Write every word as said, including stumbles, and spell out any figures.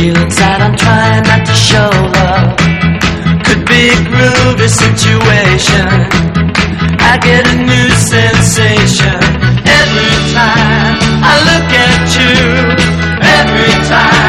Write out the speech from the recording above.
feel inside, I'm trying not to show love. Could be a groovy situation. I get a new sense